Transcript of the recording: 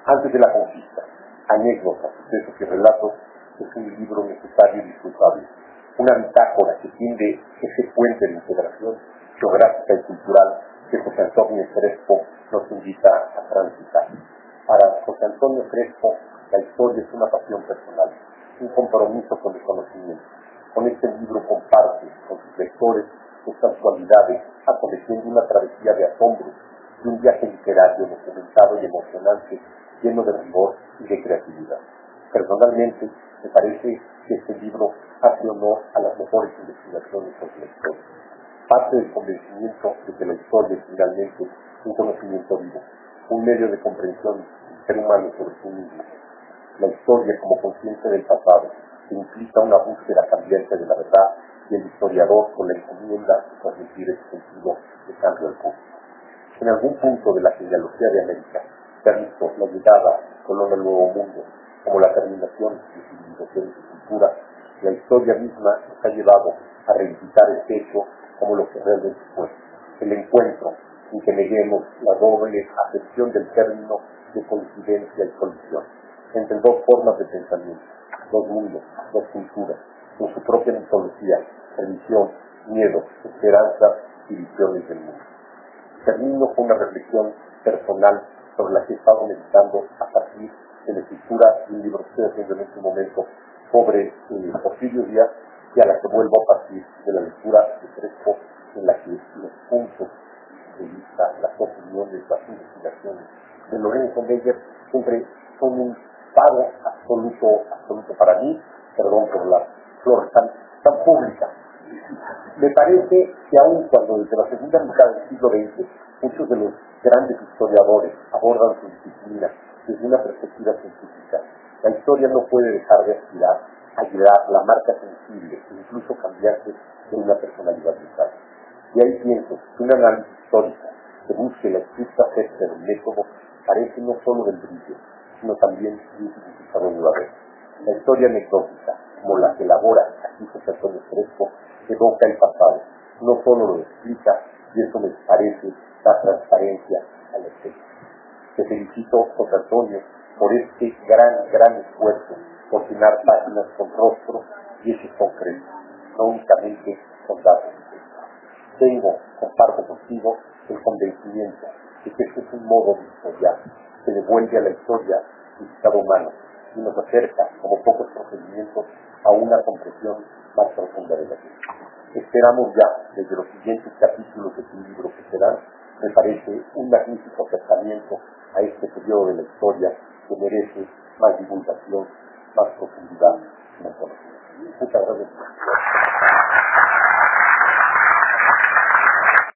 Antes de la conquista, anécdotas, sucesos y relatos, es un libro necesario y disfrutable. Una bitácora que tiende ese puente de integración geográfica y cultural que José Antonio Crespo nos invita a transitar. Para José Antonio Crespo, la historia es una pasión personal, un compromiso con el conocimiento. Con este libro comparte con sus lectores estas cualidades, acometiendo una travesía de asombro y un viaje literario documentado y emocionante, lleno de rigor y de creatividad. Personalmente, me parece que este libro hace honor a las mejores investigaciones sobre la historia. Parte del convencimiento de que la historia es finalmente un conocimiento vivo, un medio de comprensión del ser humano sobre sí mismo. La historia como conciencia del pasado, que implica una búsqueda cambiante de la verdad, y el historiador con la encomienda de transmitir ese sentido de cambio al público. En algún punto de la genealogía de América se ha visto la llegada del Colón al Nuevo Mundo como la terminación de civilización y su cultura. La historia misma nos ha llevado a revisitar este hecho como lo que realmente fue, el encuentro, sin que neguemos la doble acepción del término de coincidencia y colisión, entre dos formas de pensamiento, dos mundos, dos culturas, con su propia mitología, religión, miedo, esperanza y visiones del mundo. Termino con una reflexión personal sobre la que he estado meditando a partir de la escritura de un libro que estoy haciendo en este momento sobre Porfirio Díaz, y a la que vuelvo a partir de la lectura de Crespo, en la que los puntos de vista, las opiniones, las investigaciones de Lorenzo Meyer siempre son un pago absoluto para mí, perdón por la flor tan pública. Me parece que aún cuando desde la segunda mitad del siglo XX muchos de los grandes historiadores abordan su disciplina desde una perspectiva científica, la historia no puede dejar de aspirar a llevar la marca sensible e incluso cambiarse de una personalidad vital. Y ahí pienso que un análisis histórico que busque la estricta certeza del método carece no solo del brillo, sino también de un significado duradero. La historia anecdótica, como la que elabora aquí José Antonio Crespo, evoca el pasado, no solo lo explica, y eso me parece da transparencia a la escena. Te felicito, José Antonio, por este gran esfuerzo por llenar páginas con rostro y hechos concretos, no únicamente con datos. Comparto contigo el convencimiento de que este es un modo de historiar que devuelve a la historia el estado humano y nos acerca, como pocos procedimientos, a una comprensión más profunda de la vida. Esperamos ya, desde los siguientes capítulos de tu libro que serán, me parece un magnífico acercamiento a este periodo de la historia que merece más divulgación, más profundidad, más conocimiento. Muchas gracias.